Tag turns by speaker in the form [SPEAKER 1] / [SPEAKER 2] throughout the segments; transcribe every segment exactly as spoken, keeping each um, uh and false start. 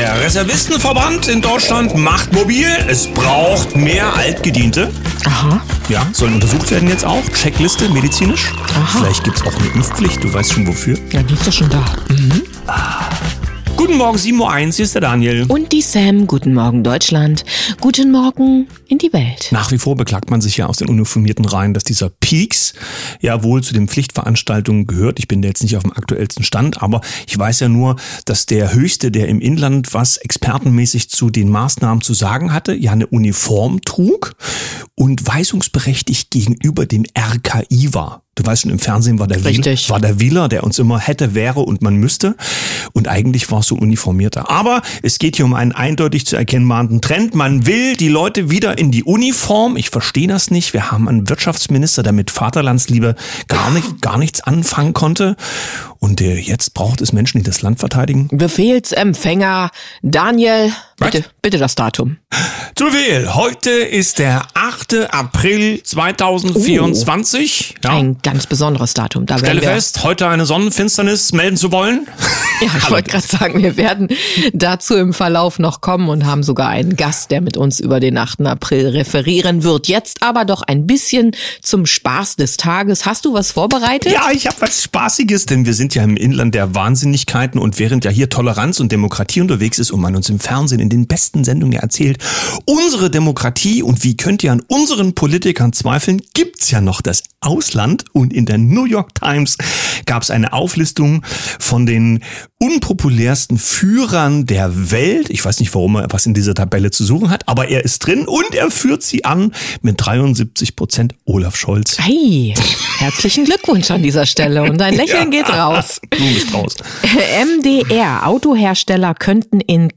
[SPEAKER 1] Der Reservistenverband in Deutschland macht mobil. Es braucht mehr Altgediente.
[SPEAKER 2] Aha.
[SPEAKER 1] Ja, sollen untersucht werden jetzt auch. Checkliste, medizinisch.
[SPEAKER 2] Aha.
[SPEAKER 1] Vielleicht gibt's auch eine Impfpflicht, du weißt schon wofür.
[SPEAKER 2] Ja, die ist doch schon da. Mhm.
[SPEAKER 1] Guten Morgen, sieben Uhr eins, hier ist der Daniel.
[SPEAKER 2] Und die Sam. Guten Morgen, Deutschland. Guten Morgen in die Welt.
[SPEAKER 1] Nach wie vor beklagt man sich ja aus den uniformierten Reihen, dass dieser Peaks ja wohl zu den Pflichtveranstaltungen gehört. Ich bin da jetzt nicht auf dem aktuellsten Stand, aber ich weiß ja nur, dass der Höchste, der im Inland was expertenmäßig zu den Maßnahmen zu sagen hatte, ja eine Uniform trug und weisungsberechtigt gegenüber dem R K I war. Du weißt schon, im Fernsehen war der Wieler, war der Wieler, der uns immer hätte, wäre und man müsste. Und eigentlich war es so uniformierter. Aber es geht hier um einen eindeutig zu erkennbaren Trend. Man will die Leute wieder in die Uniform. Ich verstehe das nicht. Wir haben einen Wirtschaftsminister, der mit Vaterlandsliebe gar nicht, gar nichts anfangen konnte. Und äh, jetzt braucht es Menschen, die das Land verteidigen.
[SPEAKER 2] Befehlsempfänger Daniel, bitte, bitte das Datum.
[SPEAKER 1] Zu Befehl. Heute ist der achte April zweitausendvierundzwanzig.
[SPEAKER 2] Oh, ja. Ein ganz besonderes Datum. Da
[SPEAKER 1] Stelle
[SPEAKER 2] wir
[SPEAKER 1] fest, heute eine Sonnenfinsternis melden zu wollen.
[SPEAKER 2] Ja, ich wollte gerade sagen, wir werden dazu im Verlauf noch kommen und haben sogar einen Gast, der mit uns über den achten April referieren wird. Jetzt aber doch ein bisschen zum Spaß des Tages. Hast du was vorbereitet?
[SPEAKER 1] Ja, ich habe was Spaßiges, denn wir sind ja im Inland der Wahnsinnigkeiten und während ja hier Toleranz und Demokratie unterwegs ist und man uns im Fernsehen in den besten Sendungen ja erzählt, unsere Demokratie und wie könnt ihr an unseren Politikern zweifeln, gibt's ja noch das Ausland und in der New York Times gab es eine Auflistung von den unpopulärsten Führern der Welt. Ich weiß nicht, warum er was in dieser Tabelle zu suchen hat, aber er ist drin und er führt sie an mit dreiundsiebzig Prozent Olaf Scholz.
[SPEAKER 2] Hey, herzlichen Glückwunsch an dieser Stelle und dein Lächeln ja, geht raus.
[SPEAKER 1] Du bist raus.
[SPEAKER 2] M D R, Autohersteller könnten in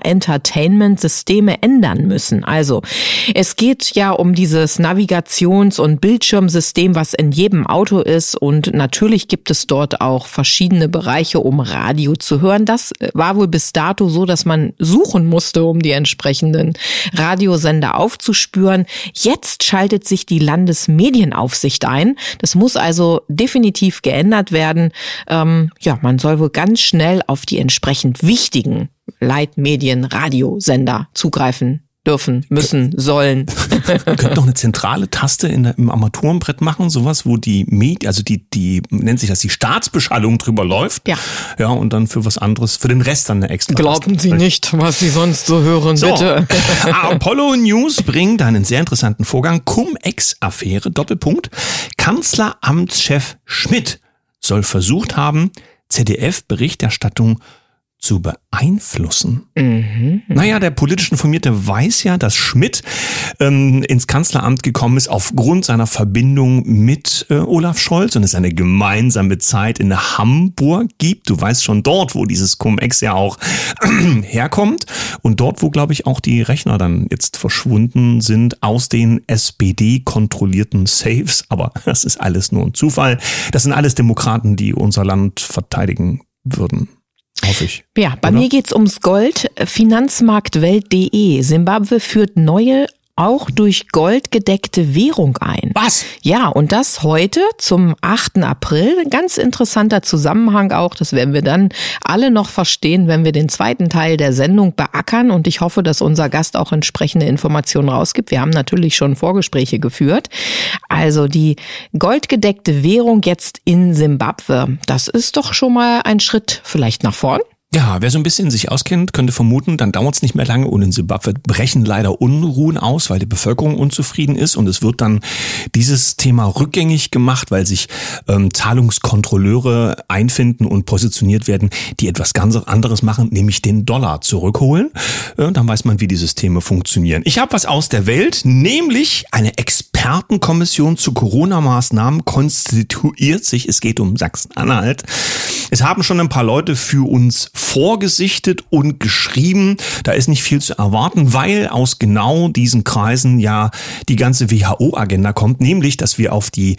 [SPEAKER 2] Car-Entertainment-Systeme ändern müssen. Also, es geht ja um dieses Navigations- und Bildschirmsystem, was in jedem Auto ist und natürlich gibt es dort auch verschiedene Bereiche, um Radio zu hören. Das war wohl bis dato so, dass man suchen musste, um die entsprechenden Radiosender aufzuspüren. Jetzt schaltet sich die Landesmedienaufsicht ein. Das muss also definitiv geändert werden. Ähm, ja, man soll wohl ganz schnell auf die entsprechend wichtigen Leitmedien, Radiosender zugreifen dürfen, müssen, sollen.
[SPEAKER 1] Wir könnten noch eine zentrale Taste in der, im Armaturenbrett machen, sowas, wo die Medien, also die, die, nennt sich das, die Staatsbeschallung drüber läuft.
[SPEAKER 2] Ja.
[SPEAKER 1] Ja, und dann für was anderes, für den Rest dann eine extra
[SPEAKER 2] Glauben
[SPEAKER 1] Taste.
[SPEAKER 2] Sie nicht, was Sie sonst so hören,
[SPEAKER 1] so.
[SPEAKER 2] Bitte.
[SPEAKER 1] Apollo News bringt einen sehr interessanten Vorgang. Cum-Ex-Affäre, Doppelpunkt. Kanzleramtschef Schmidt soll versucht haben, Z D F-Berichterstattung zu beeinflussen. Mhm. Naja, der politisch Informierte weiß ja, dass Schmidt ähm, ins Kanzleramt gekommen ist aufgrund seiner Verbindung mit äh, Olaf Scholz und es eine gemeinsame Zeit in Hamburg gibt. Du weißt schon dort, wo dieses Cum-Ex ja auch äh, herkommt und dort, wo, glaube ich, auch die Rechner dann jetzt verschwunden sind aus den S P D-kontrollierten Safes. Aber das ist alles nur ein Zufall. Das sind alles Demokraten, die unser Land verteidigen würden. Hoffe ich.
[SPEAKER 2] Ja, bei
[SPEAKER 1] Oder?
[SPEAKER 2] mir geht's ums Gold. Finanzmarktwelt punkt de. Simbabwe führt neue, auch durch Gold gedeckte Währung ein.
[SPEAKER 1] Was?
[SPEAKER 2] Ja, und das heute zum achten April. Ein ganz interessanter Zusammenhang auch. Das werden wir dann alle noch verstehen, wenn wir den zweiten Teil der Sendung beackern. Und ich hoffe, dass unser Gast auch entsprechende Informationen rausgibt. Wir haben natürlich schon Vorgespräche geführt. Also die goldgedeckte Währung jetzt in Simbabwe. Das ist doch schon mal ein Schritt vielleicht nach vorn.
[SPEAKER 1] Ja, wer so ein bisschen sich auskennt, könnte vermuten, dann dauert es nicht mehr lange und in Simbabwe brechen leider Unruhen aus, weil die Bevölkerung unzufrieden ist und es wird dann dieses Thema rückgängig gemacht, weil sich ähm, Zahlungskontrolleure einfinden und positioniert werden, die etwas ganz anderes machen, nämlich den Dollar zurückholen. Äh, dann weiß man, wie die Systeme funktionieren. Ich habe was aus der Welt, nämlich eine Expertenkommission zu Corona-Maßnahmen konstituiert sich. Es geht um Sachsen-Anhalt. Es haben schon ein paar Leute für uns vorgesichtet und geschrieben. Da ist nicht viel zu erwarten, weil aus genau diesen Kreisen ja die ganze W H O-Agenda kommt, nämlich, dass wir auf die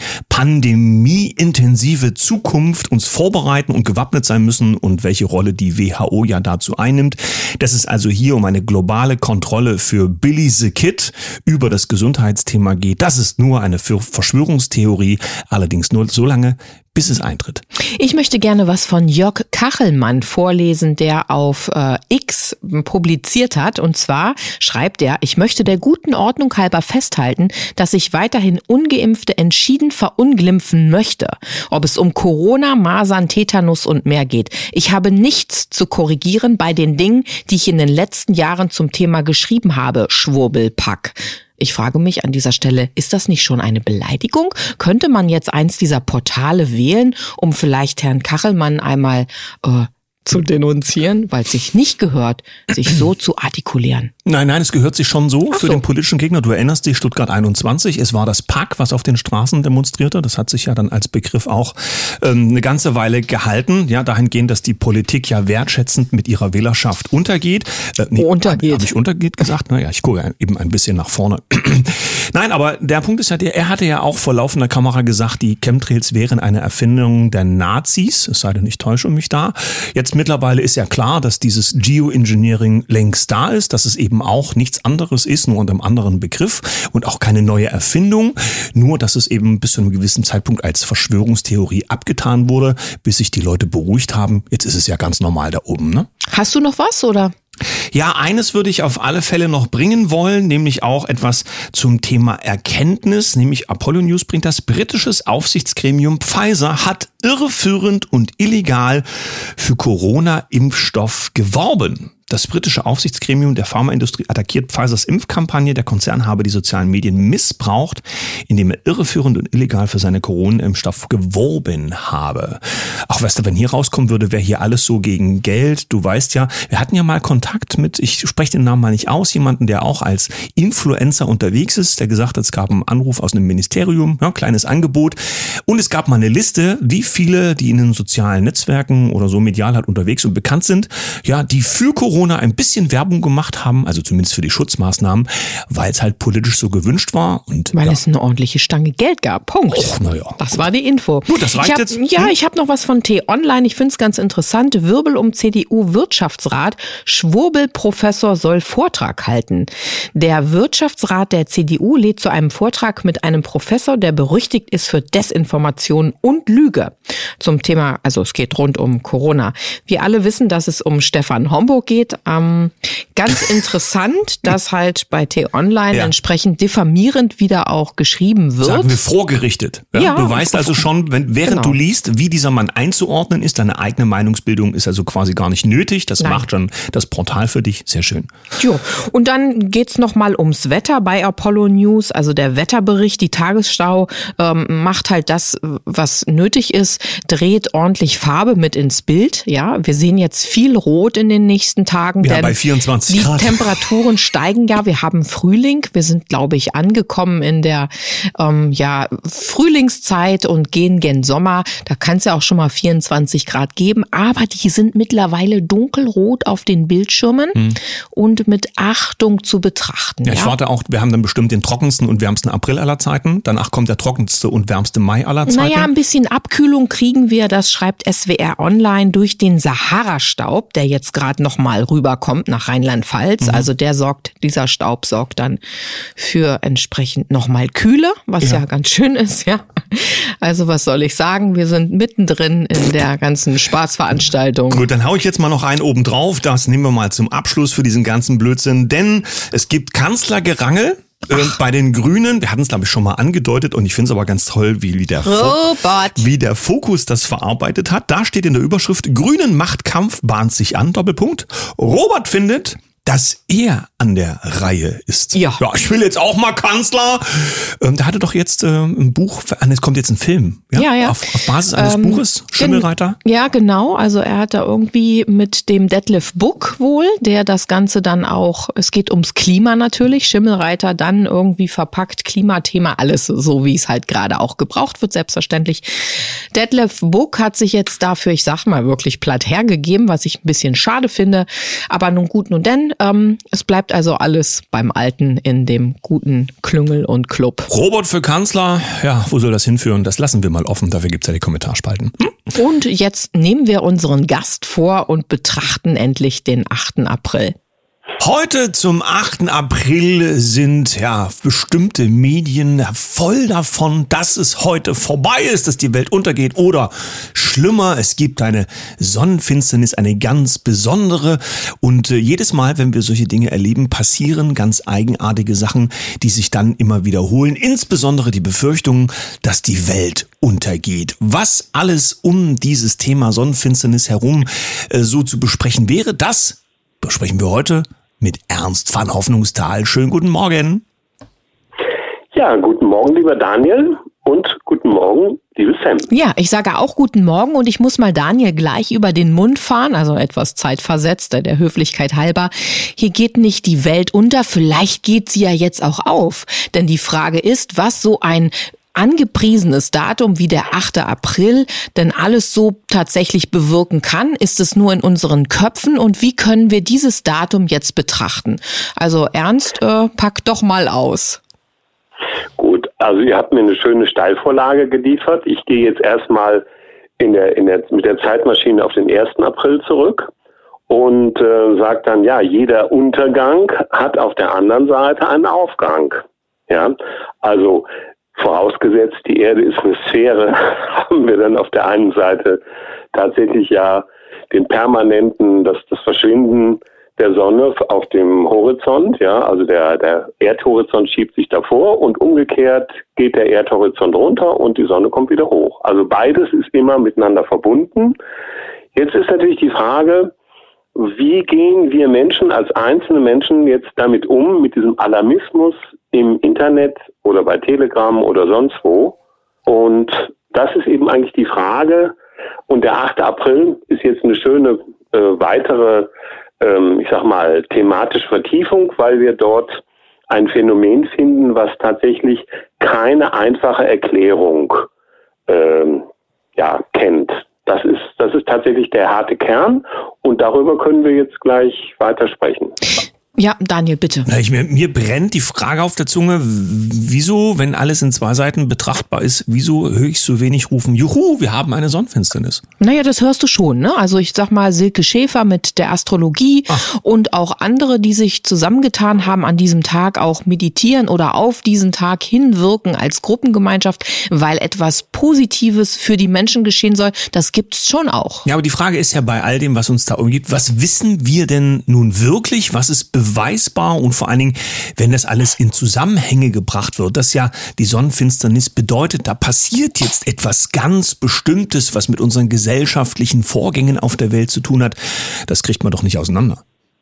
[SPEAKER 1] pandemieintensive Zukunft uns vorbereiten und gewappnet sein müssen und welche Rolle die W H O ja dazu einnimmt. Dass es also hier um eine globale Kontrolle für Billy the Kid über das Gesundheitsthema geht. Das ist nur eine Verschwörungstheorie, allerdings nur so lange, bis es eintritt.
[SPEAKER 2] Ich möchte gerne was von Jörg Kachelmann vorlesen, der auf äh, X publiziert hat. Und zwar schreibt er, ich möchte der guten Ordnung halber festhalten, dass ich weiterhin Ungeimpfte entschieden verunglimpfen möchte. Ob es um Corona, Masern, Tetanus und mehr geht. Ich habe nichts zu korrigieren bei den Dingen, die ich in den letzten Jahren zum Thema geschrieben habe, Schwurbelpack. Ich frage mich an dieser Stelle, ist das nicht schon eine Beleidigung? Könnte man jetzt eins dieser Portale wählen, um vielleicht Herrn Kachelmann einmal äh, zu denunzieren, weil es sich nicht gehört, sich so zu artikulieren?
[SPEAKER 1] Nein, nein, es gehört sich schon so,
[SPEAKER 2] Ach
[SPEAKER 1] für
[SPEAKER 2] so.
[SPEAKER 1] den politischen Gegner. Du erinnerst dich, Stuttgart einundzwanzig, es war das Pack, was auf den Straßen demonstrierte. Das hat sich ja dann als Begriff auch ähm, eine ganze Weile gehalten. Ja, dahingehend, dass die Politik ja wertschätzend mit ihrer Wählerschaft untergeht. Äh, nee,
[SPEAKER 2] Untergeht.
[SPEAKER 1] Habe ich untergeht gesagt? Naja, ich gucke eben ein bisschen nach vorne. Nein, aber der Punkt ist ja der, er hatte ja auch vor laufender Kamera gesagt, die Chemtrails wären eine Erfindung der Nazis, es sei denn, ich täusche mich da. Jetzt mittlerweile ist ja klar, dass dieses Geoengineering längst da ist, dass es eben auch nichts anderes ist, nur unter einem anderen Begriff und auch keine neue Erfindung, nur dass es eben bis zu einem gewissen Zeitpunkt als Verschwörungstheorie abgetan wurde, bis sich die Leute beruhigt haben. Jetzt ist es ja ganz normal da oben, ne?
[SPEAKER 2] Hast du noch was, oder?
[SPEAKER 1] Ja, eines würde ich auf alle Fälle noch bringen wollen, nämlich auch etwas zum Thema Erkenntnis, nämlich Apollo News bringt das. Britisches Aufsichtsgremium Pfizer hat irreführend und illegal für Corona-Impfstoff geworben. Das britische Aufsichtsgremium der Pharmaindustrie attackiert Pfizers Impfkampagne. Der Konzern habe die sozialen Medien missbraucht, indem er irreführend und illegal für seine Corona-Impfstoff geworben habe. Auch weißt du, wenn hier rauskommen würde, wäre hier alles so gegen Geld. Du weißt ja, wir hatten ja mal Kontakt mit, ich spreche den Namen mal nicht aus, jemanden, der auch als Influencer unterwegs ist, der gesagt hat, es gab einen Anruf aus einem Ministerium, ja, kleines Angebot. Und es gab mal eine Liste, wie viele, die in den sozialen Netzwerken oder so medial halt unterwegs und bekannt sind, ja, die für Corona ein bisschen Werbung gemacht haben, also zumindest für die Schutzmaßnahmen, weil es halt politisch so gewünscht war. Und
[SPEAKER 2] Weil
[SPEAKER 1] ja.
[SPEAKER 2] es eine ordentliche Stange Geld gab. Punkt.
[SPEAKER 1] Och, na ja.
[SPEAKER 2] Das war die Info.
[SPEAKER 1] Gut, das reicht
[SPEAKER 2] ich hab,
[SPEAKER 1] jetzt.
[SPEAKER 2] Ja,
[SPEAKER 1] Hm?
[SPEAKER 2] ich habe noch was von T-Online. Ich finde es ganz interessant. Wirbel um C D U-Wirtschaftsrat. Schwurbel-Professor soll Vortrag halten. Der Wirtschaftsrat der C D U lädt zu einem Vortrag mit einem Professor, der berüchtigt ist für Desinformation und Lüge. Zum Thema, also es geht rund um Corona. Wir alle wissen, dass es um Stefan Homburg geht. Ähm, ganz interessant, dass halt bei T-Online
[SPEAKER 1] Ja.
[SPEAKER 2] entsprechend diffamierend wieder auch geschrieben wird.
[SPEAKER 1] Sagen wir vorgerichtet. Ja?
[SPEAKER 2] Ja,
[SPEAKER 1] Du weißt also schon, wenn, während
[SPEAKER 2] genau.
[SPEAKER 1] du liest, wie dieser Mann einzuordnen ist, deine eigene Meinungsbildung ist also quasi gar nicht nötig. Das
[SPEAKER 2] Nein.
[SPEAKER 1] macht schon das Portal für dich. Sehr schön.
[SPEAKER 2] Jo. Und dann geht's noch mal ums Wetter bei Apollo News, also der Wetterbericht, die Tagesschau ähm, macht halt das, was nötig ist, dreht ordentlich Farbe mit ins Bild. Ja, wir sehen jetzt viel Rot in den nächsten Tagen.
[SPEAKER 1] Ja,
[SPEAKER 2] denn
[SPEAKER 1] bei vierundzwanzig
[SPEAKER 2] die
[SPEAKER 1] Grad.
[SPEAKER 2] Temperaturen steigen ja. Wir haben Frühling. Wir sind, glaube ich, angekommen in der ähm, ja Frühlingszeit und gehen gen Sommer. Da kann es ja auch schon mal vierundzwanzig Grad geben, aber die sind mittlerweile dunkelrot auf den Bildschirmen hm. und mit Achtung zu betrachten.
[SPEAKER 1] Ja,
[SPEAKER 2] Ja,
[SPEAKER 1] ich warte auch, wir haben dann bestimmt den trockensten und wärmsten April aller Zeiten. Danach kommt der trockenste und wärmste Mai aller Zeiten.
[SPEAKER 2] Naja, ein bisschen Abkühlung kriegen wir, das schreibt S W R Online, durch den Sahara-Staub, der jetzt gerade noch mal rüberkommt nach Rheinland-Pfalz. Mhm. Also der sorgt, dieser Staub sorgt dann für entsprechend noch mal Kühle, was ja. ja ganz schön ist, ja. Also was soll ich sagen? Wir sind mittendrin in der ganzen Spaßveranstaltung.
[SPEAKER 1] Gut, dann hau ich jetzt mal noch einen oben drauf. Das nehmen wir mal zum Abschluss für diesen ganzen Blödsinn. Denn es gibt Kanzlergerangel. Äh, bei den Grünen, wir hatten es glaube ich schon mal angedeutet und ich finde es aber ganz toll, wie, wie, der
[SPEAKER 2] Robert.
[SPEAKER 1] wie der Fokus das verarbeitet hat. Da steht in der Überschrift, Grünen Machtkampf bahnt sich an, Doppelpunkt. Robert findet, dass er an der Reihe ist.
[SPEAKER 2] Ja.
[SPEAKER 1] Ja, ich will jetzt auch mal Kanzler. Ähm, der hatte doch jetzt ähm, ein Buch, es kommt jetzt ein Film. Ja,
[SPEAKER 2] ja. ja.
[SPEAKER 1] Auf, auf Basis eines
[SPEAKER 2] ähm,
[SPEAKER 1] Buches, Schimmelreiter.
[SPEAKER 2] Ja, genau. Also er hat da irgendwie mit dem Detlef Buck wohl, der das Ganze dann auch, es geht ums Klima natürlich, Schimmelreiter dann irgendwie verpackt, Klimathema, alles so, wie es halt gerade auch gebraucht wird, selbstverständlich. Detlef Buck hat sich jetzt dafür, ich sag mal, wirklich platt hergegeben, was ich ein bisschen schade finde. Aber nun gut, nun denn, ähm, es bleibt also alles beim Alten in dem guten Klüngel und Club.
[SPEAKER 1] Robert für Kanzler, ja, wo soll das hinführen? Das lassen wir mal offen, dafür gibt's ja die Kommentarspalten. Hm?
[SPEAKER 2] Und jetzt nehmen wir unseren Gast vor und betrachten endlich den achten April.
[SPEAKER 1] Heute zum achten April sind ja bestimmte Medien voll davon, dass es heute vorbei ist, dass die Welt untergeht oder schlimmer, es gibt eine Sonnenfinsternis, eine ganz besondere und äh, jedes Mal, wenn wir solche Dinge erleben, passieren ganz eigenartige Sachen, die sich dann immer wiederholen, insbesondere die Befürchtung, dass die Welt untergeht. Was alles um dieses Thema Sonnenfinsternis herum äh, so zu besprechen wäre, das besprechen wir heute mit Ernst van Hoffnungsthal. Schönen guten Morgen.
[SPEAKER 3] Ja, guten Morgen, lieber Daniel, und guten Morgen, liebe Sam.
[SPEAKER 2] Ja, ich sage auch guten Morgen und ich muss mal Daniel gleich über den Mund fahren, also etwas zeitversetzt, der Höflichkeit halber. Hier geht nicht die Welt unter, vielleicht geht sie ja jetzt auch auf. Denn die Frage ist, was so ein angepriesenes Datum wie der achte April denn alles so tatsächlich bewirken kann? Ist es nur in unseren Köpfen und wie können wir dieses Datum jetzt betrachten? Also Ernst, äh, pack doch mal aus.
[SPEAKER 3] Gut, also ihr habt mir eine schöne Steilvorlage geliefert. Ich gehe jetzt erstmal in der, in der, mit der Zeitmaschine auf den ersten April zurück und äh, sage dann, ja, jeder Untergang hat auf der anderen Seite einen Aufgang. Ja, also vorausgesetzt, die Erde ist eine Sphäre, haben wir dann auf der einen Seite tatsächlich ja den permanenten, das, das Verschwinden der Sonne auf dem Horizont, ja, also der, der Erdhorizont schiebt sich davor und umgekehrt geht der Erdhorizont runter und die Sonne kommt wieder hoch. Also beides ist immer miteinander verbunden. Jetzt ist natürlich die Frage, wie gehen wir Menschen als einzelne Menschen jetzt damit um, mit diesem Alarmismus im Internet oder bei Telegram oder sonst wo? Und das ist eben eigentlich die Frage. Und der achte April ist jetzt eine schöne äh, weitere, ähm, ich sag mal, thematische Vertiefung, weil wir dort ein Phänomen finden, was tatsächlich keine einfache Erklärung ähm, ja, kennt. Das ist, das ist tatsächlich der harte Kern und darüber können wir jetzt gleich weiter sprechen.
[SPEAKER 2] Ja, Daniel, bitte.
[SPEAKER 1] Na, ich, mir, mir brennt die Frage auf der Zunge, wieso, wenn alles in zwei Seiten betrachtbar ist, wieso höre ich so wenig rufen, juhu, wir haben eine Sonnenfinsternis?
[SPEAKER 2] Naja, das hörst du schon, ne? Also ich sag mal, Silke Schäfer mit der Astrologie Ach. und auch andere, die sich zusammengetan haben an diesem Tag, auch meditieren oder auf diesen Tag hinwirken als Gruppengemeinschaft, weil etwas Positives für die Menschen geschehen soll, das gibt's schon auch.
[SPEAKER 1] Ja, aber die Frage ist ja bei all dem, was uns da umgibt, was wissen wir denn nun wirklich, was ist beweisbar und vor allen Dingen, wenn das alles in Zusammenhänge gebracht wird, dass ja die Sonnenfinsternis bedeutet, da passiert jetzt etwas ganz Bestimmtes, was mit unseren gesellschaftlichen Vorgängen auf der Welt zu tun hat, das kriegt man doch nicht auseinander.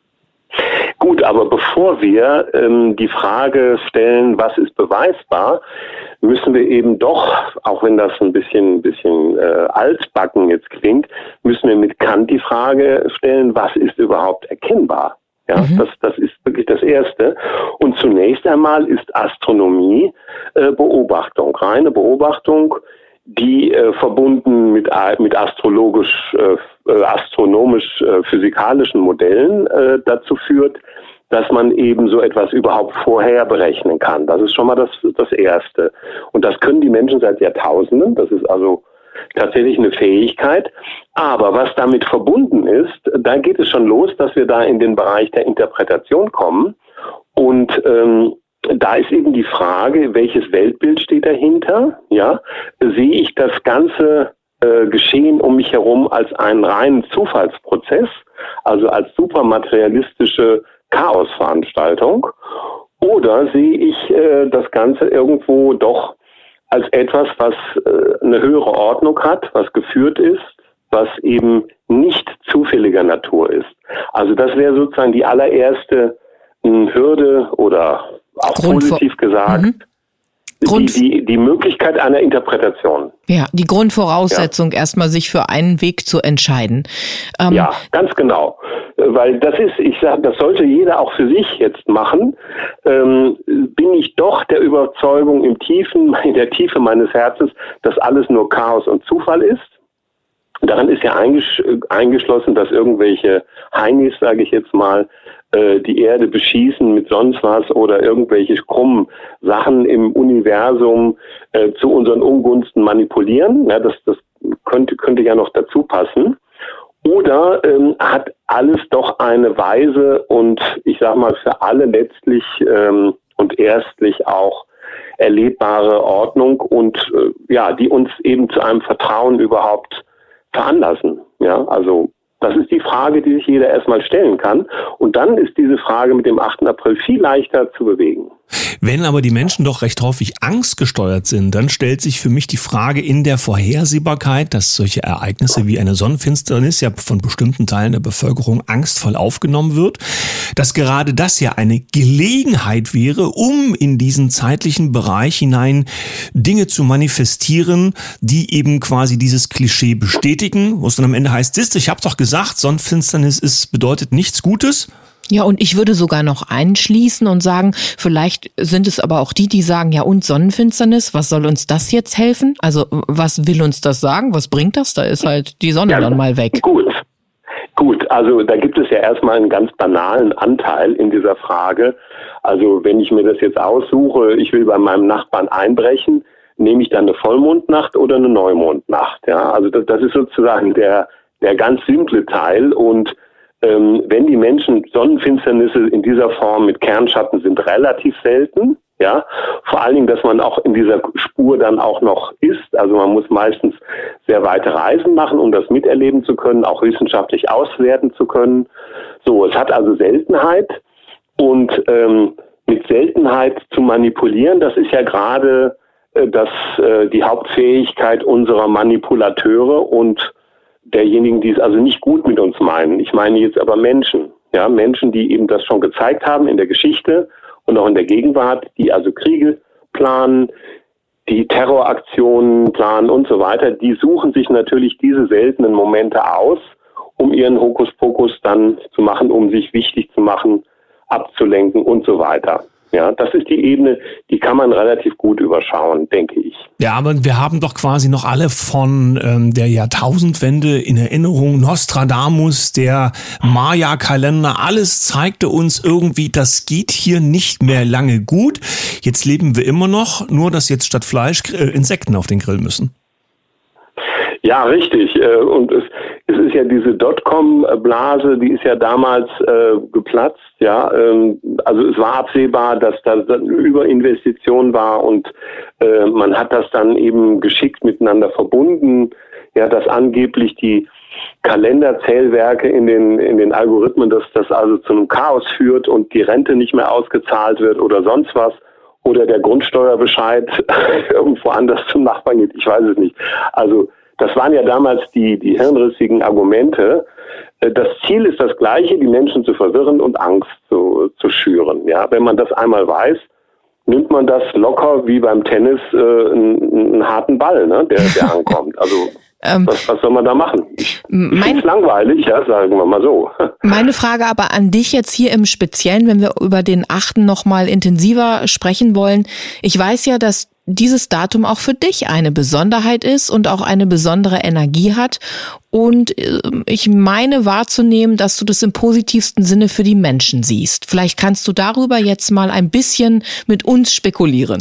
[SPEAKER 3] Gut, aber bevor wir ähm, die Frage stellen, was ist beweisbar, müssen wir eben doch, auch wenn das ein bisschen, bisschen äh, altbacken jetzt klingt, müssen wir mit Kant die Frage stellen, was ist überhaupt erkennbar? Ja, mhm. das, das ist wirklich das Erste. Und zunächst einmal ist Astronomie äh, Beobachtung, reine Beobachtung, die äh, verbunden mit, mit astrologisch, äh, astronomisch, äh, physikalischen Modellen äh, dazu führt, dass man eben so etwas überhaupt vorher berechnen kann. Das ist schon mal das, das Erste. Und das können die Menschen seit Jahrtausenden. Das ist also tatsächlich eine Fähigkeit. Aber was damit verbunden ist, da geht es schon los, dass wir da in den Bereich der Interpretation kommen. Und ähm, da ist eben die Frage, welches Weltbild steht dahinter? Ja, sehe ich das ganze äh, Geschehen um mich herum als einen reinen Zufallsprozess, also als supermaterialistische Chaosveranstaltung? Oder sehe ich äh, das Ganze irgendwo doch als etwas, was äh, eine höhere Ordnung hat, was geführt ist, was eben nicht zufälliger Natur ist. Also das wäre sozusagen die allererste äh, Hürde oder auch Grundvor- positiv gesagt, mhm. die, die, die Möglichkeit einer Interpretation.
[SPEAKER 2] Ja, die Grundvoraussetzung, ja. erstmal sich für einen Weg zu entscheiden.
[SPEAKER 3] Ähm, ja, ganz genau. Weil das ist, ich sage, das sollte jeder auch für sich jetzt machen. Ähm, bin ich doch der Überzeugung im Tiefen, in der Tiefe meines Herzens, dass alles nur Chaos und Zufall ist. Daran ist ja eingesch- eingeschlossen, dass irgendwelche Heinis, sage ich jetzt mal, äh, die Erde beschießen mit sonst was oder irgendwelche krummen Sachen im Universum äh, zu unseren Ungunsten manipulieren. Ja, das, das könnte, könnte ja noch dazu passen. Oder ähm, hat alles doch eine weise und ich sag mal für alle letztlich ähm, und erstlich auch erlebbare Ordnung und äh, ja, die uns eben zu einem Vertrauen überhaupt veranlassen. Ja, also das ist die Frage, die sich jeder erstmal stellen kann. Und dann ist diese Frage mit dem achten April viel leichter zu bewegen.
[SPEAKER 1] Wenn aber die Menschen doch recht häufig angstgesteuert sind, dann stellt sich für mich die Frage in der Vorhersehbarkeit, dass solche Ereignisse wie eine Sonnenfinsternis ja von bestimmten Teilen der Bevölkerung angstvoll aufgenommen wird, dass gerade das ja eine Gelegenheit wäre, um in diesen zeitlichen Bereich hinein Dinge zu manifestieren, die eben quasi dieses Klischee bestätigen, wo es dann am Ende heißt, siehst du, ich habe doch gesagt, Sonnenfinsternis ist, bedeutet nichts Gutes.
[SPEAKER 2] Ja, und ich würde sogar noch einschließen und sagen, vielleicht sind es aber auch die, die sagen, ja und Sonnenfinsternis, was soll uns das jetzt helfen? Also was will uns das sagen? Was bringt das? Da ist halt die Sonne ja, dann mal weg.
[SPEAKER 3] Gut, gut. Also da gibt es ja erstmal einen ganz banalen Anteil in dieser Frage. Also wenn ich mir das jetzt aussuche, ich will bei meinem Nachbarn einbrechen, nehme ich dann eine Vollmondnacht oder eine Neumondnacht? Ja, also das, das ist sozusagen der, der ganz simple Teil und Ähm, wenn die Menschen, Sonnenfinsternisse in dieser Form mit Kernschatten sind relativ selten, ja, vor allen Dingen, dass man auch in dieser Spur dann auch noch ist, also man muss meistens sehr weite Reisen machen, um das miterleben zu können, auch wissenschaftlich auswerten zu können. So, es hat also Seltenheit und ähm, mit Seltenheit zu manipulieren, das ist ja gerade äh, das, äh, die Hauptfähigkeit unserer Manipulateure und derjenigen, die es also nicht gut mit uns meinen. Ich meine jetzt aber Menschen, ja, Menschen, die eben das schon gezeigt haben in der Geschichte und auch in der Gegenwart, die also Kriege planen, die Terroraktionen planen und so weiter, die suchen sich natürlich diese seltenen Momente aus, um ihren Hokuspokus dann zu machen, um sich wichtig zu machen, abzulenken und so weiter. Ja, das ist die Ebene, die kann man relativ gut überschauen, denke ich.
[SPEAKER 1] Ja, aber wir haben doch quasi noch alle von ähm, der Jahrtausendwende in Erinnerung, Nostradamus, der Maya-Kalender, alles zeigte uns irgendwie, das geht hier nicht mehr lange gut. Jetzt leben wir immer noch, nur dass jetzt statt Fleisch äh, Insekten auf den Grill müssen.
[SPEAKER 3] Ja, richtig. Und es, es ist ja diese Dotcom-Blase, die ist ja damals äh, geplatzt. Ja, ähm, also es war absehbar, dass da eine Überinvestition war und äh, man hat das dann eben geschickt miteinander verbunden. Ja, dass angeblich die Kalenderzählwerke in den in den Algorithmen, dass das also zu einem Chaos führt und die Rente nicht mehr ausgezahlt wird oder sonst was. Oder der Grundsteuerbescheid irgendwo anders zum Nachbarn geht. Ich weiß es nicht. Also das waren ja damals die, die hirnrissigen Argumente. Das Ziel ist das gleiche, die Menschen zu verwirren und Angst zu, zu schüren. Ja, wenn man das einmal weiß, nimmt man das locker wie beim Tennis äh, einen, einen harten Ball, ne, der, der ankommt. Also ähm, was, was soll man da machen? Ich mein, ist langweilig, ja, sagen wir mal so.
[SPEAKER 2] Meine Frage aber an dich jetzt hier im Speziellen, wenn wir über den achten noch mal intensiver sprechen wollen. Ich weiß ja, dass dieses Datum auch für dich eine Besonderheit ist und auch eine besondere Energie hat. Und ich meine wahrzunehmen, dass du das im positivsten Sinne für die Menschen siehst. Vielleicht kannst du darüber jetzt mal ein bisschen mit uns spekulieren.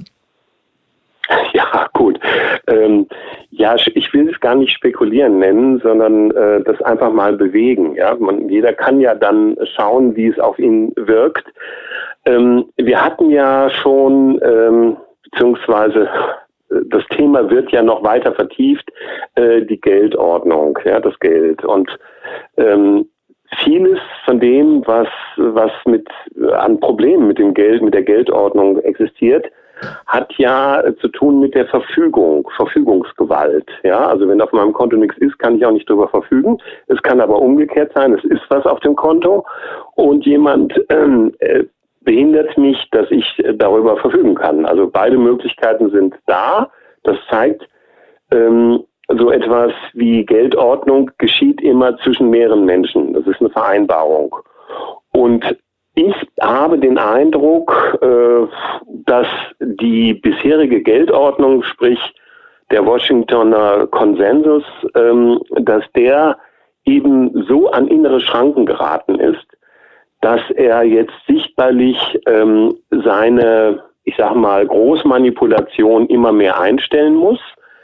[SPEAKER 3] Ja, gut. Ähm, ja, ich will es gar nicht spekulieren nennen, sondern äh, das einfach mal bewegen. Ja, man, jeder kann ja dann schauen, wie es auf ihn wirkt. Ähm, wir hatten ja schon ähm, beziehungsweise das Thema wird ja noch weiter vertieft, äh, die Geldordnung, ja, das Geld. Und ähm, vieles von dem, was was mit an Problemen mit dem Geld, mit der Geldordnung existiert, hat ja zu tun mit der Verfügung, Verfügungsgewalt. Ja, also wenn auf meinem Konto nichts ist, kann ich auch nicht drüber verfügen. Es kann aber umgekehrt sein, es ist was auf dem Konto und jemand ähm, äh, behindert mich, dass ich darüber verfügen kann. Also beide Möglichkeiten sind da. Das zeigt, ähm, so etwas wie Geldordnung geschieht immer zwischen mehreren Menschen. Das ist eine Vereinbarung. Und ich habe den Eindruck, äh, dass die bisherige Geldordnung, sprich der Washingtoner Konsensus, ähm, dass der eben so an innere Schranken geraten ist, dass er jetzt sichtbarlich ähm, seine, ich sag mal, Großmanipulation immer mehr einstellen muss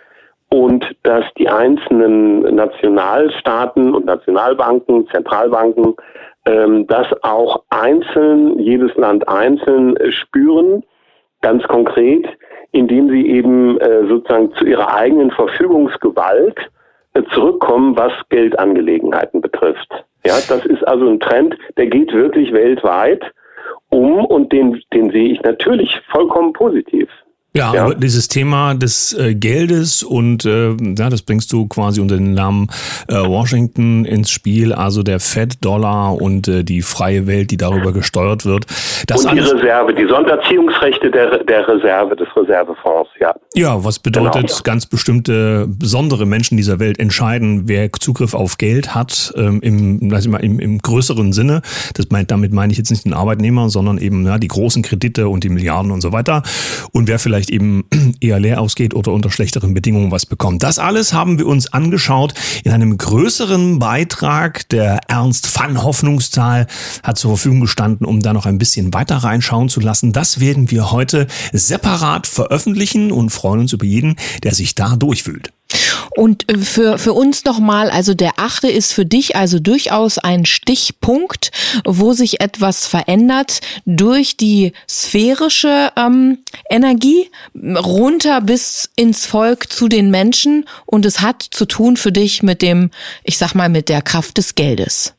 [SPEAKER 3] und dass die einzelnen Nationalstaaten und Nationalbanken, Zentralbanken, ähm, das auch einzeln, jedes Land einzeln äh, spüren, ganz konkret, indem sie eben äh, sozusagen zu ihrer eigenen Verfügungsgewalt äh, zurückkommen, was Geldangelegenheiten betrifft. Ja, das ist also ein Trend, der geht wirklich weltweit um und den, den sehe ich natürlich vollkommen positiv.
[SPEAKER 1] Ja, ja, aber dieses Thema des äh, Geldes und äh, ja, das bringst du quasi unter den Namen äh, Washington ins Spiel, also der Fed-Dollar und äh, die freie Welt, die darüber gesteuert wird. Das
[SPEAKER 3] und die Reserve, die Sonderziehungsrechte der, der Reserve, des Reservefonds, ja.
[SPEAKER 1] Ja, was bedeutet,
[SPEAKER 3] genau.
[SPEAKER 1] ganz bestimmte besondere Menschen dieser Welt entscheiden, wer Zugriff auf Geld hat, ähm, im, also im, im größeren Sinne. Das meint, damit meine ich jetzt nicht den Arbeitnehmer, sondern eben ja, die großen Kredite und die Milliarden und so weiter. Und wer vielleicht eben eher leer ausgeht oder unter schlechteren Bedingungen was bekommt. Das alles haben wir uns angeschaut in einem größeren Beitrag. Der Ernst Van Hoffnungsthal hat zur Verfügung gestanden, um da noch ein bisschen weiter reinschauen zu lassen. Das werden wir heute separat veröffentlichen und freuen uns über jeden, der sich da durchfühlt.
[SPEAKER 2] Und für für uns nochmal, also der achte ist für dich also durchaus ein Stichpunkt, wo sich etwas verändert durch die sphärische ähm, Energie runter bis ins Volk zu den Menschen und es hat zu tun für dich mit dem, ich sag mal, mit der Kraft des Geldes.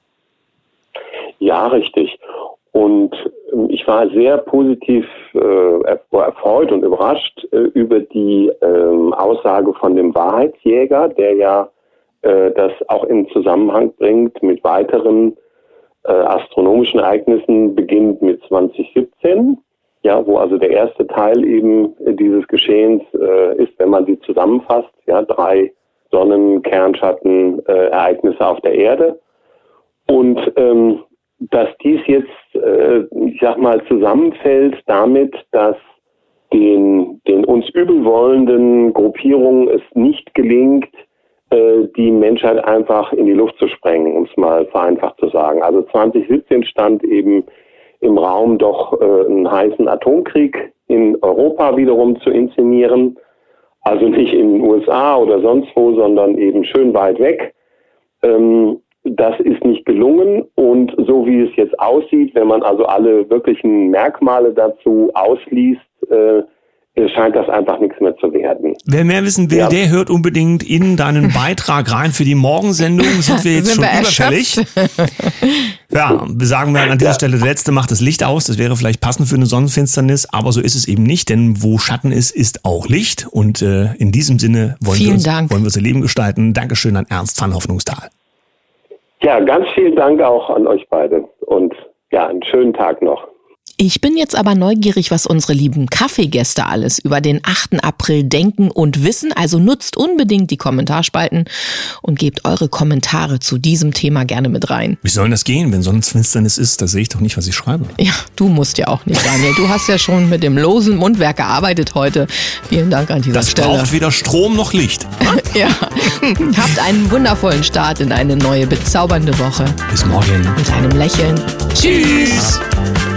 [SPEAKER 3] Ja, richtig. Und ich war sehr positiv äh, erfreut und überrascht äh, über die äh, Aussage von dem Wahrheitsjäger, der ja äh, das auch in Zusammenhang bringt mit weiteren äh, astronomischen Ereignissen, beginnend mit zwanzig siebzehn, ja, wo also der erste Teil eben dieses Geschehens äh, ist, wenn man sie zusammenfasst, ja, drei Sonnen-, Kernschatten, äh, Ereignisse auf der Erde. Und ähm, dass dies jetzt, äh, ich sag mal, zusammenfällt damit, dass den, den uns übelwollenden Gruppierungen es nicht gelingt, äh, die Menschheit einfach in die Luft zu sprengen, um es mal vereinfacht zu sagen. Also zwanzig siebzehn stand eben im Raum doch äh, einen heißen Atomkrieg in Europa wiederum zu inszenieren. Also nicht in den U S A oder sonst wo, sondern eben schön weit weg. Ähm, Das ist nicht gelungen und so wie es jetzt aussieht, wenn man also alle wirklichen Merkmale dazu ausliest, äh, scheint das einfach nichts mehr zu werden.
[SPEAKER 1] Wer mehr wissen will, ja. der hört unbedingt in deinen Beitrag rein. Für die Morgensendung sind wir jetzt
[SPEAKER 2] sind
[SPEAKER 1] schon
[SPEAKER 2] wir
[SPEAKER 1] überfällig. Ja, wir sagen wir an dieser ja. Stelle, der Letzte macht das Licht aus. Das wäre vielleicht passend für eine Sonnenfinsternis, aber so ist es eben nicht, denn wo Schatten ist, ist auch Licht. Und äh, in diesem Sinne wollen wir, uns, wollen wir unser Leben gestalten. Dankeschön an Ernst Van Hoffnungsthal.
[SPEAKER 3] Ja, ganz vielen Dank auch an euch beide und ja, einen schönen Tag noch.
[SPEAKER 2] Ich bin jetzt aber neugierig, was unsere lieben Kaffeegäste alles über den achten April denken und wissen. Also nutzt unbedingt die Kommentarspalten und gebt eure Kommentare zu diesem Thema gerne mit rein.
[SPEAKER 1] Wie soll das gehen, wenn Sonnenfinsternis ist? Da sehe ich doch nicht, was ich schreibe.
[SPEAKER 2] Ja, du musst ja auch nicht, Daniel. Du hast ja schon mit dem losen Mundwerk gearbeitet heute. Vielen Dank an dieser
[SPEAKER 1] das
[SPEAKER 2] Stelle.
[SPEAKER 1] Das braucht weder Strom noch Licht.
[SPEAKER 2] Ja. Habt einen wundervollen Start in eine neue, bezaubernde Woche.
[SPEAKER 1] Bis morgen.
[SPEAKER 2] Mit einem Lächeln. Tschüss.